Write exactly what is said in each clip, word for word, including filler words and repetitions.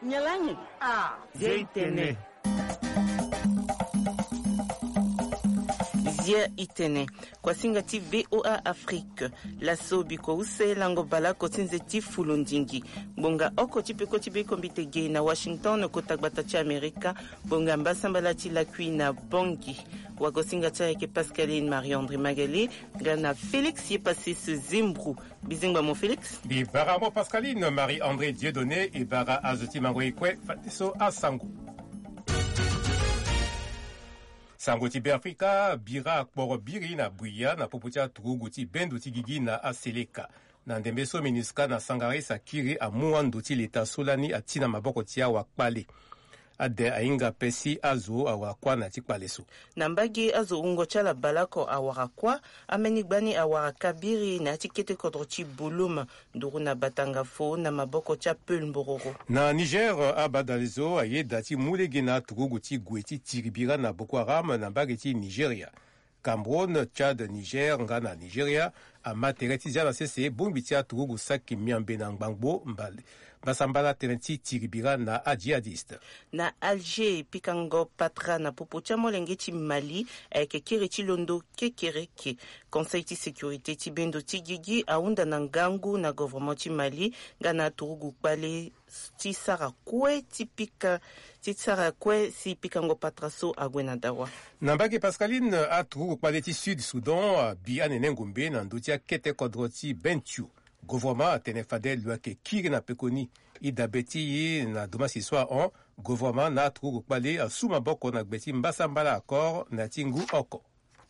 Nyalanyi. Ah, Zeitene. Zia itene kwa singa ti V O A Afrique la sobi ko use lango bala ko tinze ti fulundingi bonga oko ti peko ti beko mbite ge na Washington ko tagbata ti Amerika bonga mbasambala ti la kui na bongi wa ko singa ti ke Pascaline Marie-André Magali gana Félix ye passé ce zimbru bizingba mon Félix bi bara mo Pascaline Marie-André Dieudonné et bara azoti mangoikwe fatiso asango Sango ti Afrika bira kporo biri na buya na poputia turugu ti bendo ti gigi na aseleka. Na ndembeso miniska na sangare sa kiri a muandu ti leta solani atina maboko ti awa kpale. Ade ainga pesi azo awakwa na ti kpale so. Nambagi azo ungo chala balako awarakwa amenigbani awaraka biri na tikete kodro ti buluma nduru na batanga fo na maboko ti apel mbororo. Na Niger abadalizo ayeda ti mulege na turugu ti gwe ti tiribira na Boko Haram na mbage ti Nigeria. Cameroun, Tchad, Niger, nga na Nigeria, a matere ti zia na sese bombi ti aturugu saki miambe na ngbangbo mbale. Basambala tenenti tiribira na adjihadiste. Na Alger, pikango patra na popo tia molenge ti Mali, eke kere ti londo kekereke. Conseil ti sécurité ti bendo ti gigi aunda na ngangu na gouvernement ti Mali, nga na aturugu kpale ti sara kwe ti pika ti sara kwe si pikango patraso agwena dawa. Nambaki Pascaline aturugu kpale ti Sud Sudan bi anene ngombe na ndutia kete kodro ti Bentiu. Gouvernement atene fade luake kiri na pekoni idabeti ye na domasi soa on gouvernement na aturugu kpale asuma boko na gbeti mbasambala akor na tingu oko.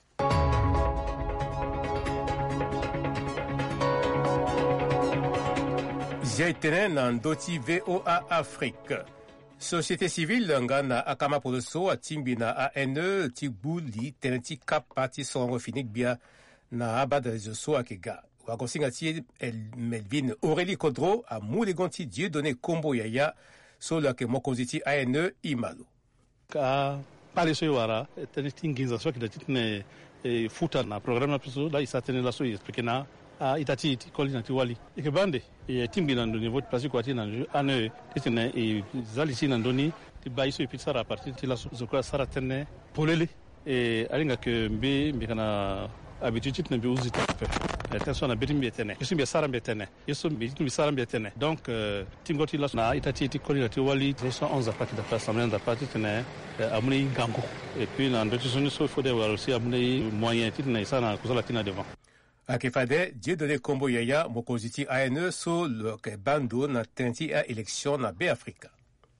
Zeitene na ndoti V O A Afrique. Société civile nga na akama poloso atimbi na A N E ti gbuli tenenti kapa ti songo finik bia na abada rezo so akega. Wakosinga ti Melvin Aurélie Kodro a moulegonti Dieudonné Kombo Yaya so la ke mokonzi ti A N E imalo. Ka pale so wara tenenti nginza so ki titne futa na programme na piso la isatene la so expliquer na a itati ti kolina ti wali ike bande e timbi na ndoni vote place kwa ti na ane titne e zali si na ndoni ti bayi so pizza a partir ti la so kwa sara tene polele e alinga ke mbe mbe kana habitude titne be uzita pe attention na betim betene yeso mbe sara betene yeso mbe sara betene donc tingoti la na itati ti kolina ti wali deux cent onze à partir de l'assemblée de partie tene amuni gango et puis na ndoti so so faut devoir aussi amuni moyen titne ça na kusala tina devant. Akefade, Dieudonné Kombo Yaya, mokonzi ti A N E so le ke bando na tenti a élection na Be-Afrika.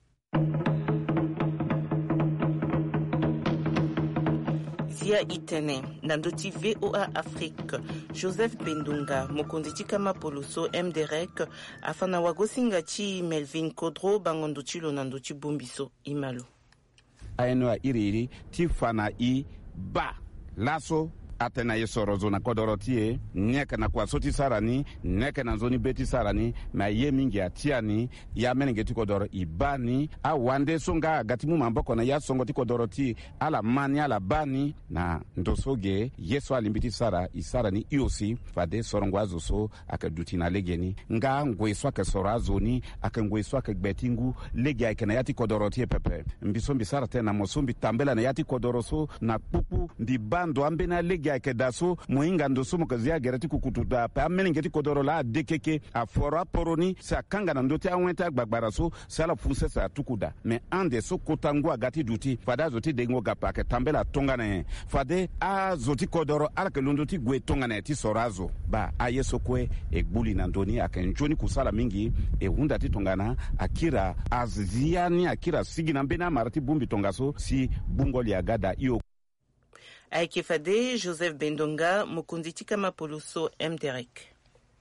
Zia itene, nandoti V O A Afrique, Joseph Bendunga, mokonzi ti kama poloso M D R E C, afana wagosinga ti Melvin Kodro, bangondo ti lo nando ti bombiso, imalo. A N E a iri ti fana i ba, laso, atena ye soro zona kodorotie nyeka na kwa soti sarani nyeka na zoni beti sarani na ye mingi atiani ya menenge ti kodoro ibani a wande songa gatimu mamboko na ya songo ti kodoroti ala mani ala bani na ndosoge yeso alimbiti sara isarani iosi fade sorongo azoso aka dutina legeni nga ngweso aka soro azoni aka ngweso aka gbetingu legi aka na yati kodoroti pepe mbiso mbisara tena mosumbi tambela na yati kodoroso na pupu ndi bando ambena legi ake daso moinga ndoso mokazi ya gerati kukututa pa menengeti kodoro la dekeke a fora poroni sa kanga na ndoti awenta gbagbara so sala funse sa tukuda me ande so kotangu agati duti fada zoti dengo gapa ke tambela tongane fade a zoti kodoro ala ke londoti gwe tongane ti sorazo ba ayeso kwe e gbuli na ndoni akenjoni kusala mingi e hunda ti tongana akira aziani akira sigina mbena marati bumbi tongaso si bungoli agada iyo. Aikefade, Joseph Bendonga, mokonzi ti kama poloso M D R E C.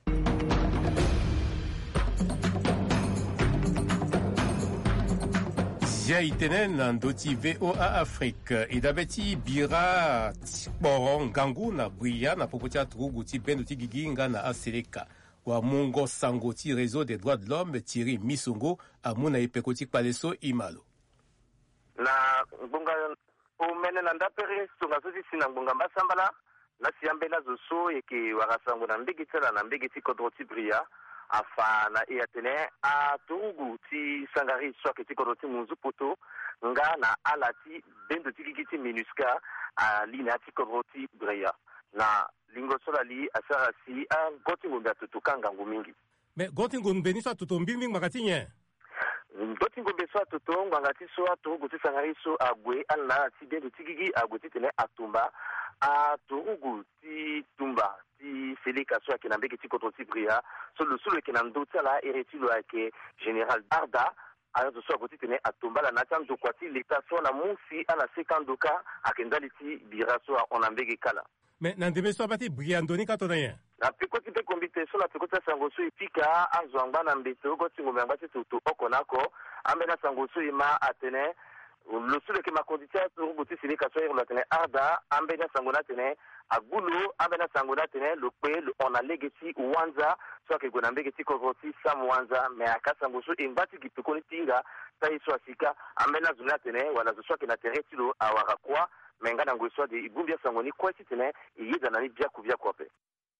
Zia itene na ndoti V O A Afrique idabeti bira boron gangu na bria na popotia turugu ti bendo ti giginga na aseleka wa mungo sango ti réseau des droits de l'homme Thierry Misongo amuna ipekoti paleso imalo na bunga umene na ndapere songa sosi sina ngbonga mbasambala na siambe na zoso yeke warasango na mbigi tsala na mbigi ti kodro ti bria afana iya tene a turugu ti sangari swake ti kodo ti munzu poto nga na ala ti bendo ti kiki ti minuska a lina ti kodo ti breya na lingo sola li asara si a goti ngombe atutuka ngangu mingi me goti ngombe ni so atuto mbimbi makati nye goti ngombe so atuto ngangati so aturugu ti sangari so agwe ala ti bendo ti kiki agwe ti tene atumba a turugu ti tumba ti seleka so akena mbeke ti koto ti bria so lo solo ekena ndoti ala ere ti lo ayeke général Arda azo so agoti tene atumba la na ti andokua ti leta so na mu si ala seka ndoka ayeke ndali ti bira so ona mbege kala me na ndembe so abâ ti bria ndöni kato na ye na peko ti mpe kombi te so na peko ti asango so e pika azo angba na mbete ogo ti ngombe angba ti toto oko na oko ambeni asango so e ma atene lo solo yeke makondi ti aturugu ti seleka so ere lo atene Arda ambeni asango na tene agulu ambena sanguna tene lo pe lo ona legeti uwanza so ake gona mbege ti kokoti sam wanza me akasango so imbati gipikoni tinga tai so asika ambena zuna tene wala zo so ke na tere ti lo awara kwa menga na ngoswa de ibumbia sangoni kwa ti tene yida na ni bia ku bia kwa pe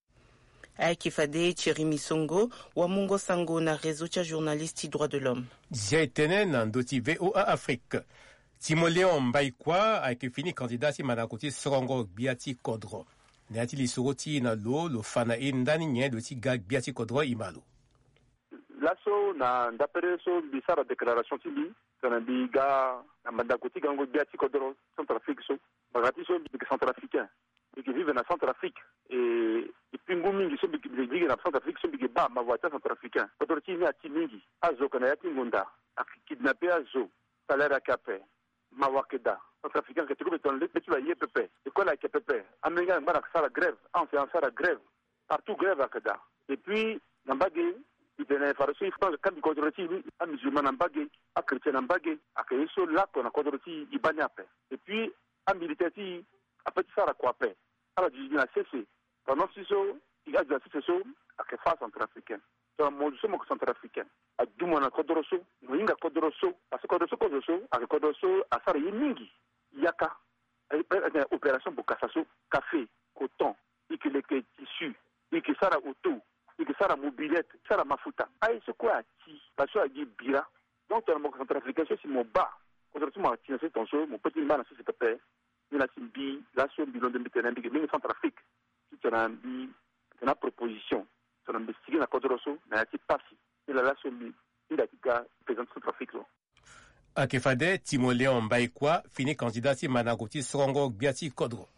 Aikifade Thierry Songo wa Mungo Sango na réseau cha journaliste droit de l'homme Jaitene na ndoti V O A Afrique Timoleon Mbaikwa ayeke fini candidat ti manako ti sorongo gbia ti kodro na ya ti lisoro ti na lo lo fa na e ndani nye lo ti ga gbia ti kodro e ma lo laso na ndapere so mbi sara déclaration ti mbi tene mbi ga na mandako ti ga ngo gbia ti kodro Centrafrique so maga ti so mbi centrafricain mbi yeke vive na Centrafrique e e pingu mingi so mbi yeke vive na Centrafrique so mbi yeke ba mavua ti centrafricain kodro ti ni ati mingi azoka na ya ti ngonda akidnape azo salaire ayeke ape mawakeda centrafricain ke tuko beton le petit ba yepepe école à kepepe américain ngana sala grève en fait sala grève partout grève akeda et puis nambage itene farasi France kan kodroti a musulman nambage a chrétien nambage a keso lako na kodroti ibaniape et puis a militaire ti a petit sala kwape ala du na cessé pendant six jours il a déjà six jours a que face centrafricain so mo so mo centrafricain a duma na kodroso moinga kodroso parce que kodroso kodroso a kodroso a sara yimingi yaka opération bokasaso café coton ikileke tissu iki sara auto iki sara mobilette sara mafuta ai ce quoi ti parce que a bira donc dans le centrafricain c'est mon bas kodroso mo ti c'est ton so mon petit man c'est pépé ni la simbi la so bilon de mitena bi mi Centrafrique tu tena bi na proposition tena investiguer na kodroso na ti pasi ila la so mi ila tika président Centrafrique so Akefade Timoleon Mbaikwa fini candidat ti manako ti sorongo gbia ti kodro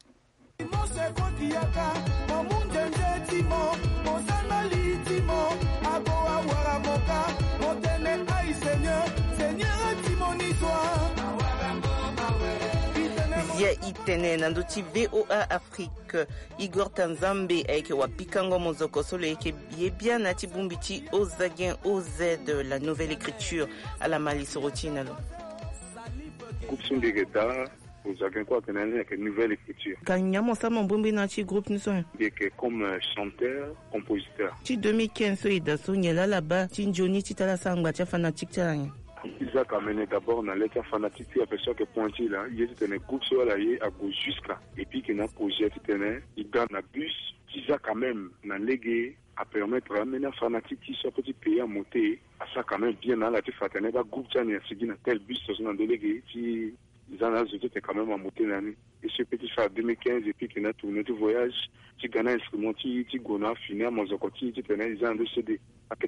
Via itene nando ti V O A Afrique Igor Tanzambe ayeke wapikango mozoko solo yeke ye bien na ti bumbi ti Ozagien O Z la nouvelle écriture à la malisoro ti na lo groupe Sundegeta Ozagien kwa kenene yeke nouvelle écriture ka nyamo sama bumbi na ti groupe ni so yeke comme chanteur compositeur ti deux mille quinze so e da so nyela là-bas ti nzoni ti tala sangba ti fanatique ti ala Isaac a mené d'abord dans l'état fanatique, il y a personne qui est pointé là, il y a un groupe sur la à gauche jusqu'à. Et puis qu'il y a un projet qui tenait, il gagne un bus, Isaac quand même, dans l'égué, à permettre à mener un fanatique qui soit petit pays à monter, à ça quand même bien dans la tête fatale, il groupe qui a un tel bus, dans un délégué, qui ils en ont ajouté quand même à monter l'année. Et ce petit fait deux mille quinze, et puis qu'il a tourné du voyage, qui gagne un instrument, qui gona, fini à Mozokoti, qui tenait, ils ont décédé.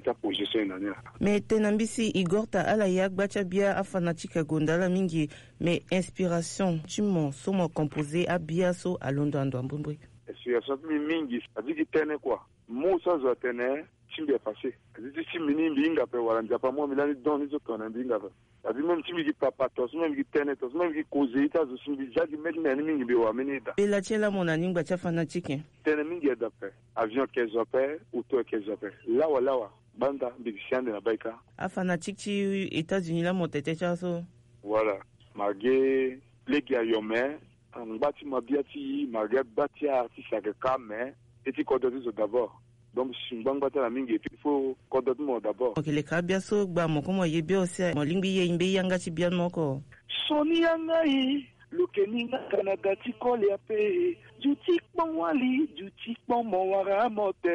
Me tenambisi Igor ta ala yak bacha bia a fanatique a gondala mingi me inspiration chimo somo composé a bia so a londo ando ambumbu inspiration mi mingi adiki tene quoi mo sa zo tene chimbe passé adiki chimini mbinga pe wala njapa mo milani don zo tona mbinga ba adi même chimbi ki papa to so même ki tene to so même ki koze ita zo chimbi jadi medina ni mingi be wa menida bela chela mona ningba cha fanatique tene mingi da pe avion kezo pe auto kezo pe lawa lawa banda bigisiande na baika a fanatique ti États-Unis la motete cha so voilà malgré pleki ya yome ngbati mabiati malgré bati artiste ya kame eti kodoti zo d'abord donc simbangba ta mingi il faut kodoti mo d'abord ok le kabia so gba mo ko mo ye bi o se mo lingbi ye imbe yanga ti bia moko soni yanga yi lokeninga kanada ti kole ape juti kpon wali juti kpon mo wara mote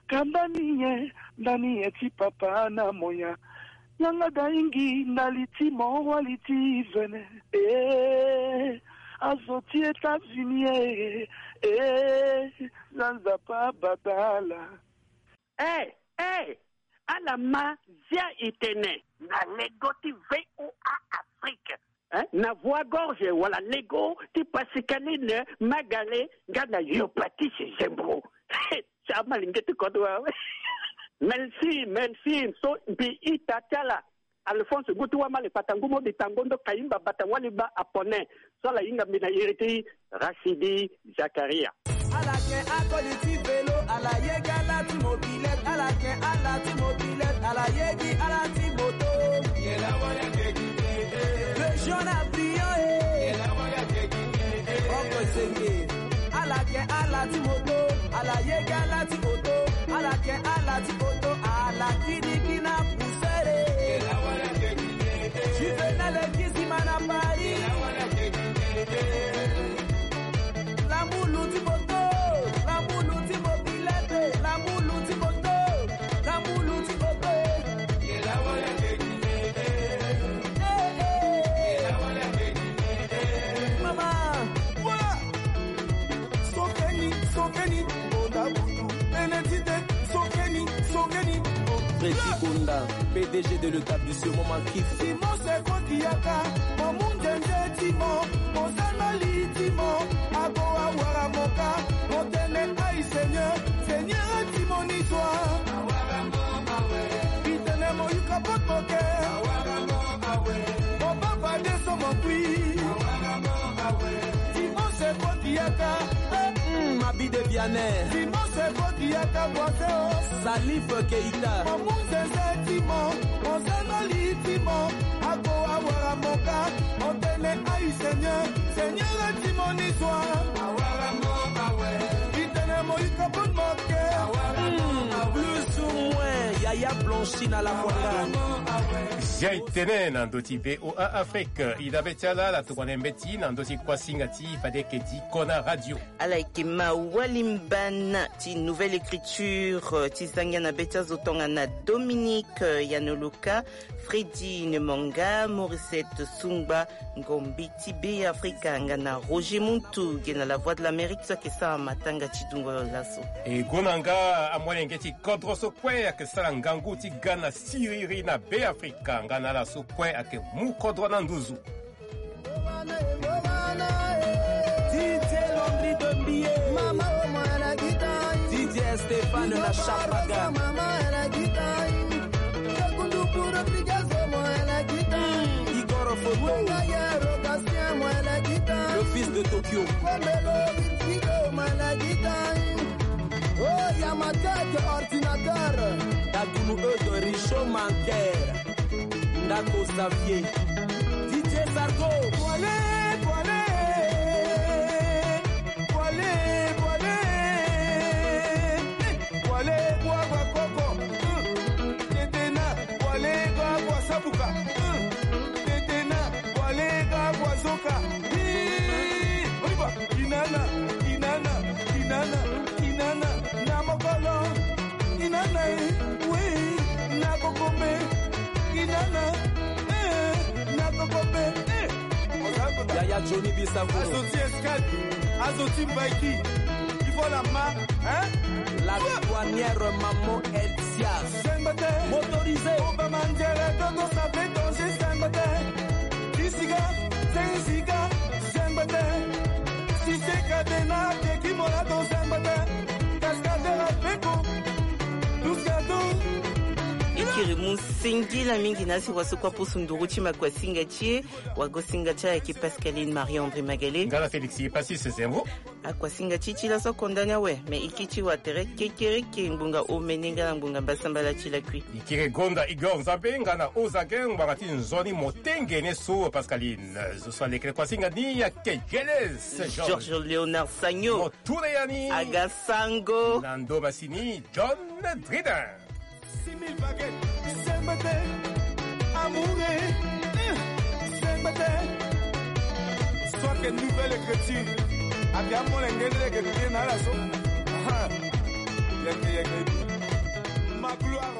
kandani ye ndani eti papa na moya yanga daingi naliti mo waliti vene eh azoti États-Unis eh zanza pa badala eh eh ala ma zia itene na legoti V O A Afrique hein na voix gorge wala lego ti pasikaline magale ngana yopati sembro chama lingeti kodwa merci merci so bi itatala Alphonse Gutuwa male patangumo bitangondo kaimba batawali ba apone sola inga mina iriti Rashidi Zakaria Alake akoliti vélo ala yega la ti mobilette alake ala ti mobilette ala yegi ala ti moto yela wala keki le jaune a brillé yela wala keki oko senge alake ala ti moto ala yega ala ti moto alake ala ti moto ala kidikina poussere yela wala keki juvenile kizimana Paris yela wala keki la moulu ti moto la moulu ti mobilette la moulu ti moto la moulu ti moto yela wala keki yela wala keki mama voilà sokeni sokeni oda butu enetite sokeni sokeni Président Gonda, P D G de l'établissement Mankif. Simon Sekotiaka, Mamun Dende Timo, Monsana Litimo, Abo Awaramoka, Montene Aïe Seigneur, Seigneur Timoni Soir. Awaramo Awe, Pitene Moyuka Potmoke, Awaramo Awe, Oba Bade Somokwi, Awaramo Awe, Simon Sekotiaka, Mabi de Vianney, Simon Sekotiaka Boiseo, Salif Keita, Mamun Dende Timo, Monsana Litimo, Abo Awaramoka, Montene Aïe Seigneur, Seigneur Timoni Soir. Awaramo Awe, Pitene Moyuka Potmoke, Awaramo Awe, plus ou moins, Yaya Blanchine à la Mwanga. Jaitene nandoti V O A Afrique. Ida betala la tukonembeti nandoti kwa singati fade keti kona radio. Alaike ma walimbana ti nouvelle écriture ti zangana beta zotonga na Dominique Yanoluka, Freddy Nemonga, Morissette Sungba, Ngombi Tibe Afrika ngana Roger Muntu gena la voix de l'Amérique so ke sa matanga chidungo laso. E gonanga amwelengeti kodroso kwe ake sala ngangu ti gana siriri na be Afrika ngana la so kwe ake mu kodro na nduzu. D J Londri Dombie, Mama Omara Gita, D J Stéphane La Chapaga, Mama Era Gita, Sekundu Pura Pigazo Moela Gita, Igor Foto, Gayero Gastien Moela Gita, le fils de Tokyo, Wembelo Vido Moela Gita, Oh Yamatek ordinateur, Dagoulou de Richo Manker, Ndako Xavier, D J Sarko, Poilé, Poilé, Poilé, Poilé, Poilé, Boagua Coco, Tetena, Poilé, Boagua Sabuka, Tetena, Poilé, Boagua Zoka, Oliva, Inana, Inana, Inana, Inana, Namokolo, Inana, oui, Nakokome, Inana, eh, Nakokome, eh. Yaya Johnny Bissavour, Azoti Escadi, Azoti Mbaiki, Ivola Ma, hein? La douanière Maman Elsias, motorisé, Obamangere, Dodo Sabe, Donge, Sambate, Tisiga, Sensiga, Sambate, Siseka Dena, Tekimola, Don Sambate, Cascadera Peko, Luscado. Ikirimu singi la mingi nasi wasukwa pusunduru chima kwa singa chie wago singa cha eki Pascaline Marie-André Magalé ngala Félixi pasi sezembo akwa singa chichi la so kondanya we me ikichi watere kekere ke mbunga omenenga mbunga basamba la chila kui ikire gonda Igor Nzambe ngana ozageng bagati nzoni motenge ne so Pascaline zo so lekre kwa singa ni ya kegeles Georges Léonard Sagno Moture yani Agasango Nando Massini John Dridin Simil baguette, Sembate, Amouré, Sembate. Soit que nouvelle écriture, à bien mon engagement que tu viens à la sauce. Ah, y'a que y'a que. ma gloire.